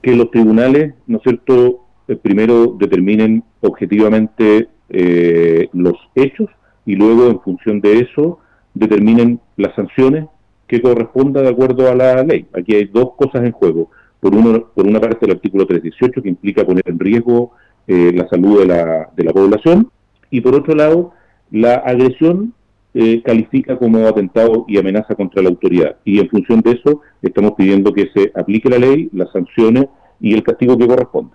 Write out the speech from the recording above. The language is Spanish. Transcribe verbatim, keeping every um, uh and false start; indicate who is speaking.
Speaker 1: que los tribunales, ¿no es cierto?, eh, primero determinen objetivamente eh, los hechos y luego, en función de eso, determinen las sanciones que corresponda de acuerdo a la ley. Aquí hay dos cosas en juego. Por, uno, por una parte, el artículo trescientos dieciocho, que implica poner en riesgo eh, la salud de la, de la población, y por otro lado, la agresión eh, califica como atentado y amenaza contra la autoridad. Y en función de eso, estamos pidiendo que se aplique la ley, las sanciones y el castigo que corresponde.